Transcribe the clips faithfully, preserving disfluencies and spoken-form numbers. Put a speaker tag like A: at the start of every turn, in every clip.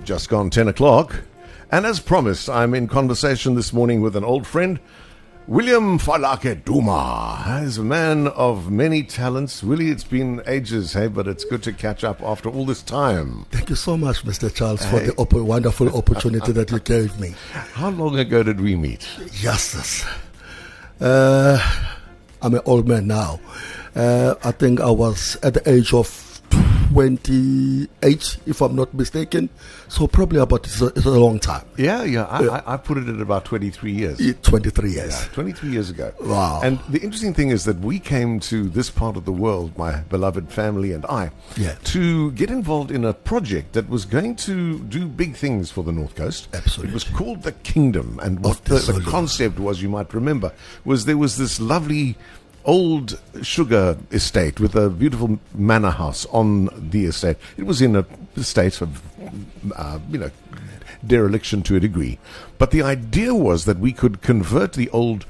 A: just gone ten o'clock. And as promised, I'm in conversation this morning with an old friend, William Falake Duma. He's a man of many talents. Willie, it's been ages, hey, but it's good to catch up after all this time.
B: Thank you so much, Mister Charles, for hey. the op- wonderful opportunity that you gave me.
A: How long ago did we meet?
B: Justice. Uh, I'm an old man now. Uh, I think I was at the age of twenty-eight, if I'm not mistaken. So probably about, it's a, it's a long time.
A: Yeah, yeah. I, uh, I, I put it at about twenty-three years.
B: twenty-three years.
A: Yeah, twenty-three years ago.
B: Wow.
A: And the interesting thing is that we came to this part of the world, my beloved family and I,
B: yeah.
A: to get involved in a project that was going to do big things for the North Coast.
B: Absolutely.
A: It was called the Kingdom. And what the, the concept was, you might remember, was there was this lovely old sugar estate with a beautiful manor house on the estate. It was in a state of, uh, you know, dereliction to a degree. But the idea was that we could convert the old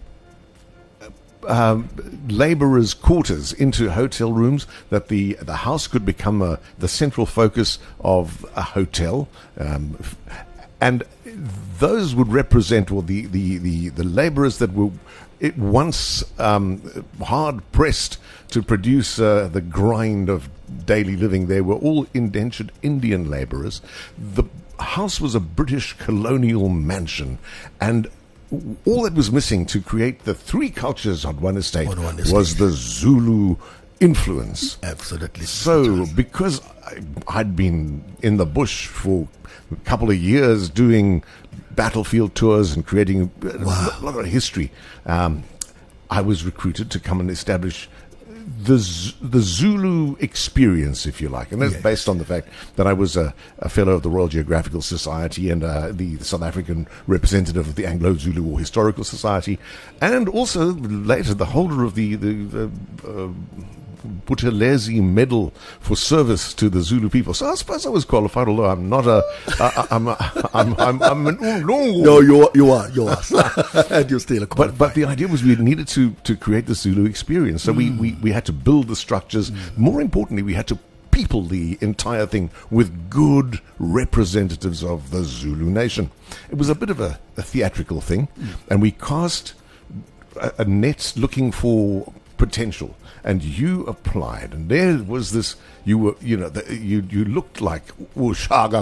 A: uh, labourers' quarters into hotel rooms, that the, the house could become a, the central focus of a hotel. Um, and those would represent, or the, the, the, the labourers that were it once um, hard-pressed to produce uh, the grind of daily living. They were all indentured Indian labourers. The house was a British colonial mansion, and all that was missing to create the three cultures on one estate,
B: on one estate.
A: was the Zulu influence.
B: Absolutely.
A: So, because I, I'd been in the bush for a couple of years doing battlefield tours and creating
B: wow.
A: a lot of history, um, I was recruited to come and establish the Z- the Zulu experience, if you like, and that's
B: yes.
A: based on the fact that I was a, a fellow of the Royal Geographical Society and uh, the, the South African representative of the Anglo-Zulu War Historical Society, and also later the holder of the the, the uh, Buthelezi Medal for service to the Zulu people. So I suppose I was qualified, although I'm not a, uh, I'm, a I'm, I'm, I'm an Ulungu.
B: No, you are, you are, you are. And you're still a
A: but, but the idea was we needed to, to create the Zulu experience. So mm. we, we, we had to build the structures. Mm. More importantly, we had to people the entire thing with good representatives of the Zulu nation. It was a bit of a, a theatrical thing, mm. and we cast a, a net looking for potential. And you applied, and there was this. You were, you know, the, you you looked like Ushaga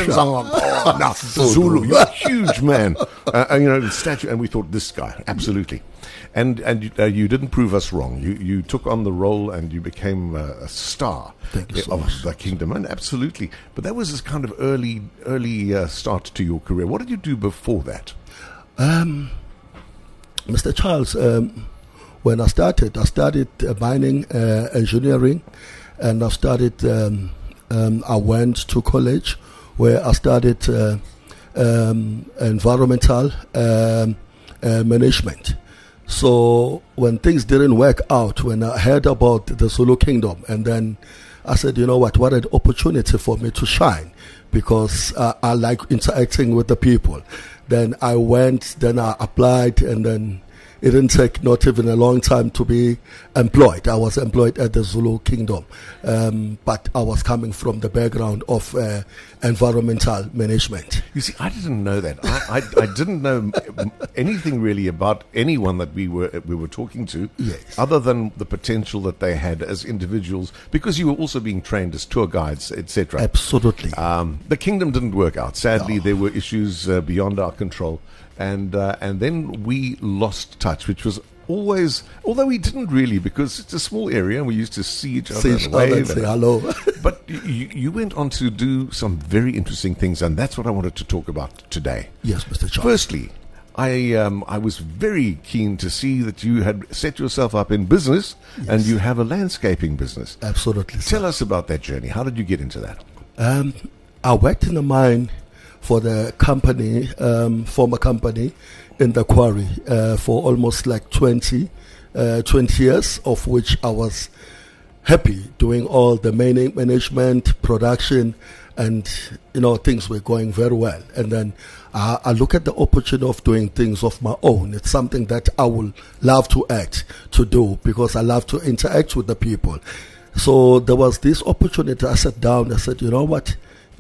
A: Zulu. You're a huge man, uh, and, you know, statue. And we thought, this guy, absolutely. And and uh, you didn't prove us wrong. You you took on the role, and you became uh, a star
B: so
A: of
B: much.
A: the Kingdom. And absolutely, but that was this kind of early early uh, start to your career. What did you do before that?
B: Um, Mister Charles. Um, When I started, I studied uh, mining uh, engineering, and I started. Um, um, I went to college, where I studied uh, um, environmental um, uh, management. So when things didn't work out, when I heard about the Zulu Kingdom, and then I said, you know what? What an opportunity for me to shine, because uh, I like interacting with the people. Then I went. Then I applied, and then. It didn't take not even a long time to be employed. I was employed at the Zulu Kingdom, um, but I was coming from the background of uh, environmental management.
A: You see, I didn't know that. I, I, I didn't know anything really about anyone that we were we were talking to,
B: yes.
A: other than the potential that they had as individuals, because you were also being trained as tour guides, et cetera.
B: Absolutely.
A: Um, the Kingdom didn't work out. Sadly,
B: no.
A: there were issues uh, beyond our control. And uh, and then we lost touch, which was always, although we didn't really, because it's a small area and we used to see each other.
B: See each other and say hello.
A: But you, you went on to do some very interesting things, and that's what I wanted to talk about today.
B: Yes, Mister Charles.
A: Firstly, I um, I was very keen to see that you had set yourself up in business, yes. and you have a landscaping business.
B: Absolutely.
A: Tell
B: sir.
A: us about that journey. How did you get into that?
B: Um, I worked in a mine for the company, um, former company, in the quarry uh, for almost like twenty, uh, twenty years, of which I was happy doing all the mining management, production, and you know things were going very well. And then uh, I look at the opportunity of doing things of my own. It's something that I will love to act to do, because I love to interact with the people. So there was this opportunity. I sat down. I said, you know what?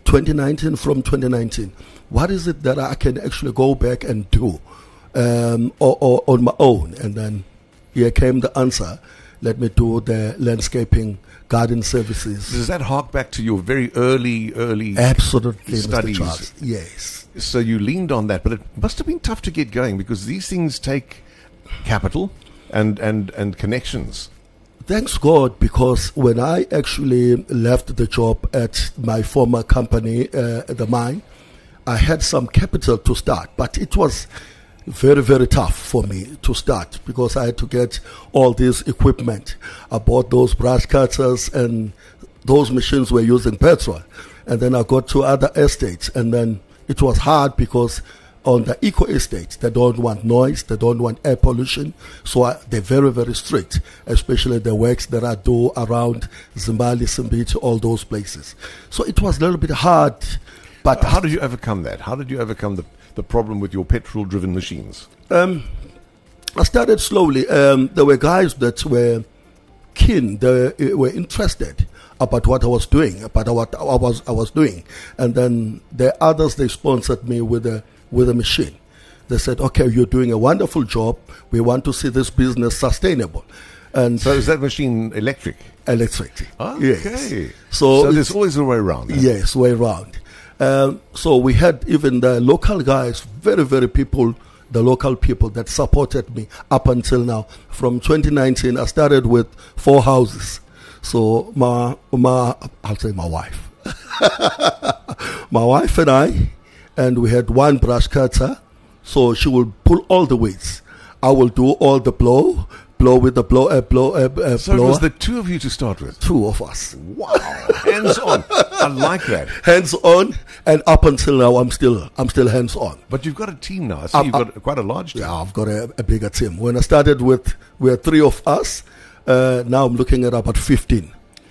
B: twenty nineteen, from twenty nineteen, what is it that I can actually go back and do um, or, or on my own? And then here came the answer. Let me do the landscaping garden services.
A: Does that hark back to your very early, early
B: Absolutely,
A: studies?
B: Mister Charles. Yes.
A: So you leaned on that, but it must have been tough to get going because these things take capital and, and, and connections.
B: Thanks God, because when I actually left the job at my former company, uh, the mine, I had some capital to start, but it was very, very tough for me to start because I had to get all this equipment. I bought those brush cutters, and those machines were using petrol. And then I got to other estates, and then it was hard because on the eco estates, they don't want noise, they don't want air pollution, so I, they're very, very strict, especially the works that I do around Zimbali, Simbiti, all those places. So it was a little bit hard. But
A: how did you overcome that? How did you overcome the, the problem with your petrol-driven machines?
B: Um, I started slowly. Um, there were guys that were keen, they were interested about what I was doing, about what I was I was doing, and then the others, they sponsored me with a with a machine. They said, "Okay, you're doing a wonderful job. We want to see this business sustainable." And
A: so, is that machine electric?
B: Electric.
A: Okay.
B: Yes.
A: So, so there's always a way around. Huh?
B: Yes, way around. Um, so we had even the local guys, very, very people, the local people that supported me up until now. From twenty nineteen, I started with four houses. So my, my I'll say my wife. My wife and I, and we had one brush cutter. So she will pull all the weights. I will do all the blow, blow with the blow, uh, blow, uh, uh,
A: so
B: blower.
A: it was the two of you to start with?
B: Two of us.
A: Wow. Hands on. I like that.
B: Hands on, and up until now, I'm still, I'm still hands on.
A: But you've got a team now. I see
B: I,
A: you've
B: I,
A: got quite a large team.
B: Yeah, I've got a, a bigger team. When I started with, we were three of us. Uh, now I'm looking at about fifteen.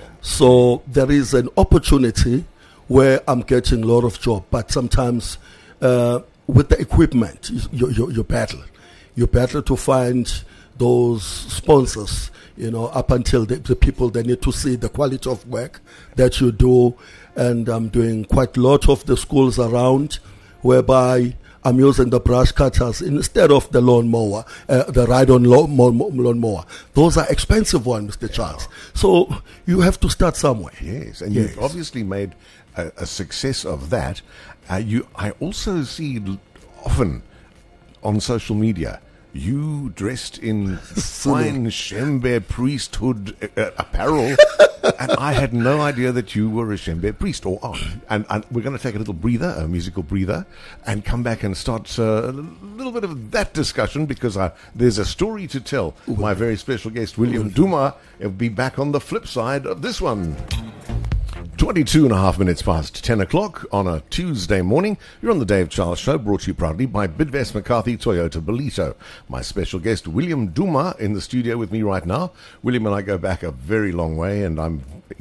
B: So there is an opportunity where I'm getting a lot of job, but sometimes uh, with the equipment, you, you, you battle. You battle to find those sponsors, you know, up until the, the people, they need to see the quality of work that you do. And I'm doing quite a lot of the schools around whereby I'm using the brush cutters instead of the lawn mower, uh, the ride-on lawn, lawn mower. Those are expensive ones, Mister Charles. So you have to start somewhere.
A: Yes, and
B: yes.
A: You've obviously made a, a success of that. Uh, you, I also see often on social media, you dressed in fine Shembe priesthood uh, apparel, and I had no idea that you were a Shembe priest. Or are. And, and we're going to take a little breather, a musical breather, and come back and start uh, a little bit of that discussion because uh, there's a story to tell. Ooh. My very special guest, William Duma, will be back on the flip side of this one. twenty-two and a half minutes past ten o'clock on a Tuesday morning. You're on the Dave Charles Show, brought to you proudly by Bidvest McCarthy Toyota Belito. My special guest, William Duma, in the studio with me right now. William and I go back a very long way, and I'm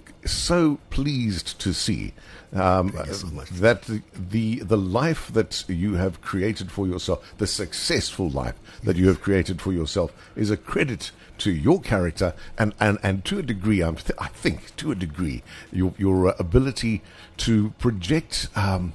A: so pleased to see um, so that the, the the life that you have created for yourself, the successful life that you have created for yourself, is a credit to your character and, and, and to a degree, I'm th- I think, to a degree, your your uh, ability to project um,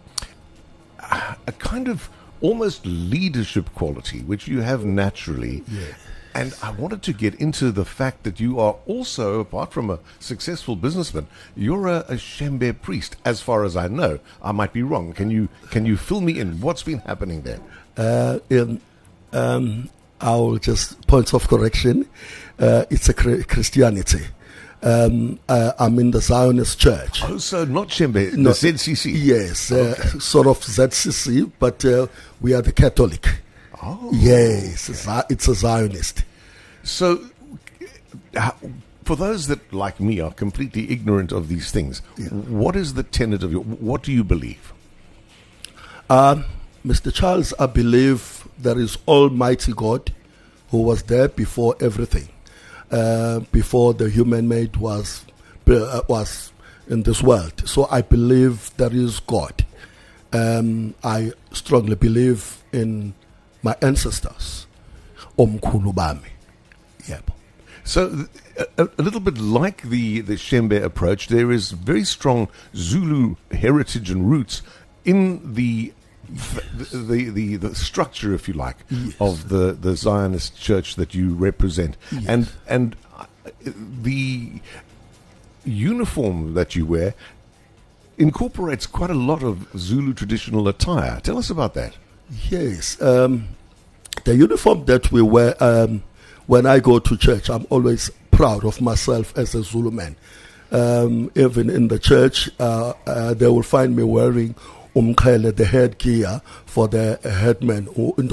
A: a kind of almost leadership quality, which you have naturally.
B: Yeah.
A: And I wanted to get into the fact that you are also, apart from a successful businessman, you're a, a Shembe priest, as far as I know. I might be wrong. Can you can you fill me in? What's been happening there?
B: Uh, in, um, I'll just, points of correction, uh, it's a Christianity. Um, uh, I'm in the Zionist church.
A: Oh, so not Shembe,
B: no,
A: the Z C C?
B: Yes,
A: okay.
B: uh, sort of Z C C, but uh, we are the Catholic.
A: Oh.
B: Yes, it's a Zionist.
A: So, uh, for those that, like me, are completely ignorant of these things, yeah. What is the tenet of your, what do you believe?
B: Um, Mister Charles, I believe there is Almighty God who was there before everything, uh, before the human made was uh, was in this world. So I believe there is God. Um, I strongly believe in my ancestors. Omkhulu bami. Yebo.
A: So, a, a little bit like the, the Shembe approach, there is very strong Zulu heritage and roots in the the the, the, the structure, if you like,
B: yes.
A: of the, the Zionist church that you represent.
B: Yes.
A: And, and the uniform that you wear incorporates quite a lot of Zulu traditional attire. Tell us about that.
B: Yes. Um, the uniform that we wear, um, when I go to church, I'm always proud of myself as a Zulu man. Um, even in the church, uh, uh, they will find me wearing umkhele, the headgear for the headman,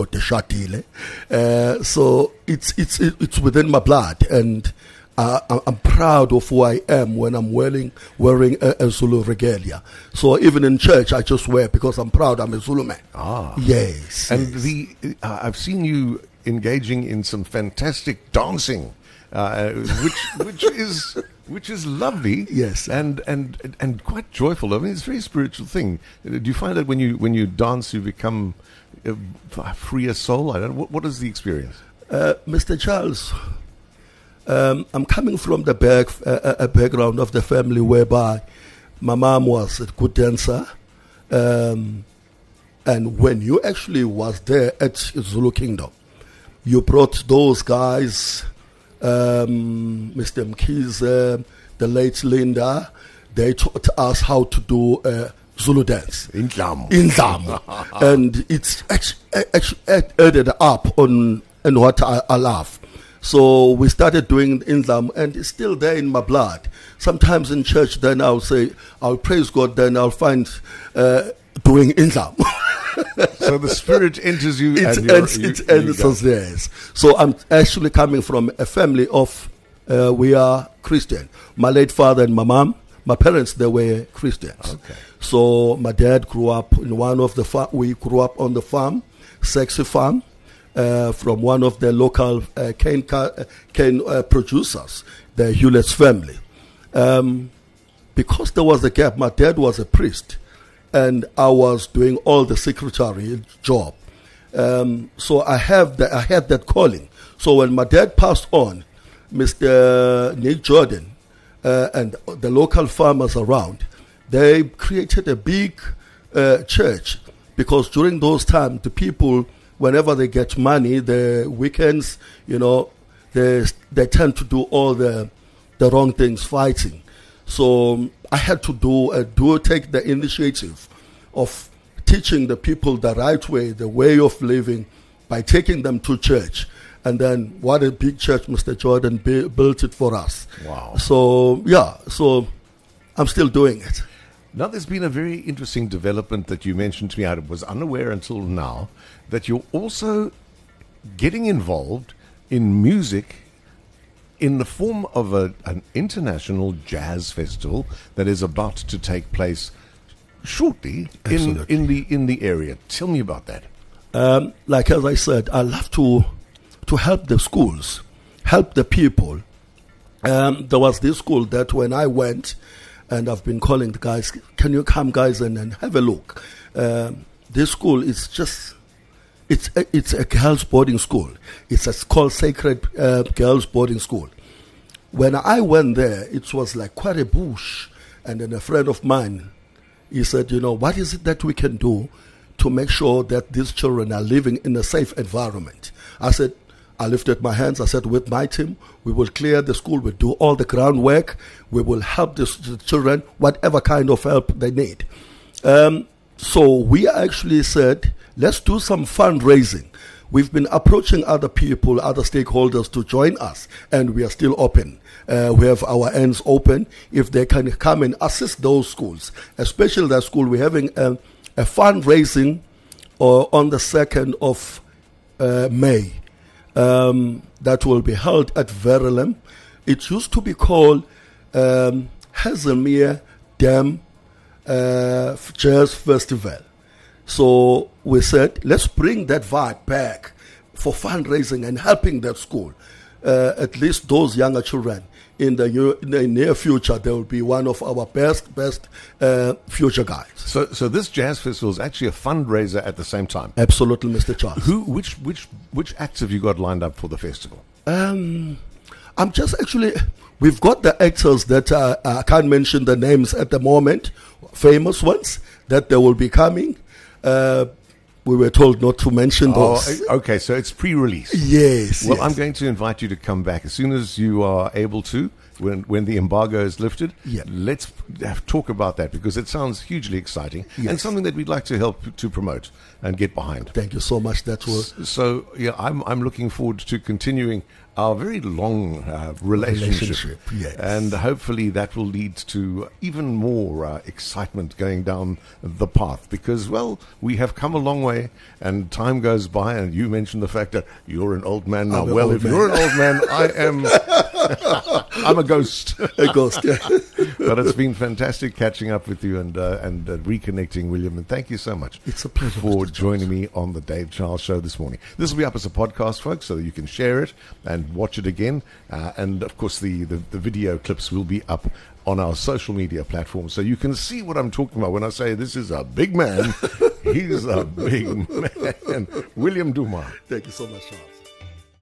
B: uh, so it's it's it's within my blood, and uh, I'm proud of who I am when I'm wearing wearing a, a Zulu regalia. So even in church, I just wear because I'm proud I'm a Zulu man.
A: Ah,
B: yes.
A: And
B: yes.
A: the uh, I've seen you engaging in some fantastic dancing, uh, which which is. Which is lovely,
B: yes,
A: and, and and quite joyful. I mean, it's a very spiritual thing. Do you find that when you when you dance, you become a freer soul? I don't know. What, what is the experience,
B: uh, Mister Charles? Um, I'm coming from the back uh, a background of the family whereby my mom was a good dancer, um, and when you actually was there at Zulu Kingdom, you brought those guys. Um, Mister Mkhize, the late Linda, they taught us how to do uh, Zulu dance.
A: Indlamu.
B: Indlamu. And it's actually, actually added up on, on what I, I love. So we started doing Indlamu, and it's still there in my blood. Sometimes in church, then I'll say, I'll praise God, then I'll find uh, doing Indlamu.
A: So the spirit enters you,
B: It
A: and
B: ends,
A: you,
B: it
A: you
B: ends
A: go.
B: us there. So I'm actually coming from a family of, uh, we are Christian. My late father and my mom, my parents, they were Christians.
A: Okay.
B: So my dad grew up in one of the, fa- we grew up on the farm, Sexy Farm, uh, from one of the local uh, cane, ca- uh, cane uh, producers, the Hewlett's family. Um, because there was a gap, my dad was a priest, and I was doing all the secretary job. Um, so I have the, I had that calling. So when my dad passed on, Mister Nick Jordan uh, and the local farmers around, they created a big uh, church, because during those times, the people, whenever they get money, the weekends, you know, they they tend to do all the the wrong things, fighting. So I had to do uh, do take the initiative of teaching the people the right way, the way of living, by taking them to church. And then what a big church Mister Jordan b- built it for us.
A: Wow.
B: So, yeah, so I'm still doing it.
A: Now, there's been a very interesting development that you mentioned to me. I was unaware until now that you're also getting involved in music in the form of a, an international jazz festival that is about to take place shortly in, in the in the area. Tell me about that.
B: Um, like as I said, I love to to help the schools, help the people. Um, there was this school that when I went, and I've been calling the guys, can you come guys and, and have a look? Um, this school is just, it's a, it's a girls' boarding school. It's a, called Sacred uh, Girls' Boarding School. When I went there, it was like quite a bush. And then a friend of mine, he said, you know, what is it that we can do to make sure that these children are living in a safe environment? I said, I lifted my hands. I said, with my team, we will clear the school. We'll do all the groundwork. We will help the, the children, whatever kind of help they need. Um, so we actually said, let's do some fundraising. We've been approaching other people, other stakeholders to join us, and we are still open. Uh, we have our ends open. If they can come and assist those schools, especially that school, we're having a, a fundraising uh, on the second of uh, May. Um, that will be held at Verulam. It used to be called um, Hazelmere Dam uh, Jazz Festival. So we said, let's bring that vibe back for fundraising and helping that school. Uh, at least those younger children in the, near, in the near future, they will be one of our best, best uh, future guys.
A: So, so this jazz festival is actually a fundraiser at the same time.
B: Absolutely, Mister Charles.
A: Who, which, which, which acts have you got lined up for the festival?
B: Um, I'm just actually, we've got the actors that uh, I can't mention the names at the moment, famous ones, that they will be coming. Uh, we were told not to mention those.
A: Oh, okay, so it's pre-release.
B: Yes.
A: Well,
B: yes.
A: I'm going to invite you to come back as soon as you are able to, when when the embargo is lifted.
B: Yeah.
A: Let's have, talk about that, because it sounds hugely exciting
B: Yes.
A: and something that we'd like to help to promote and get behind.
B: Thank you so much. That was
A: So, yeah, I'm I'm looking forward to continuing our very long uh, relationship,
B: Relationship, yes.
A: and hopefully that will lead to even more uh, excitement going down the path. Because, well, we have come a long way, and time goes by. And you mentioned the fact that you're an old man now.
B: I'm an
A: Well,
B: old
A: if
B: man.
A: you're an old man, I am. I'm a ghost.
B: a ghost. Yeah.
A: But it's been fantastic catching up with you and uh, and uh, reconnecting, William. And thank you so much.
B: It's a pleasure,
A: for
B: Mister
A: joining me on the Dave Charles Show this morning. This will be up as a podcast, folks, so that you can share it and watch it again. Uh, and of course, the, the the video clips will be up on our social media platforms, so you can see what I'm talking about when I say this is a big man. He's a big man. William Duma.
B: Thank you so much, Charles.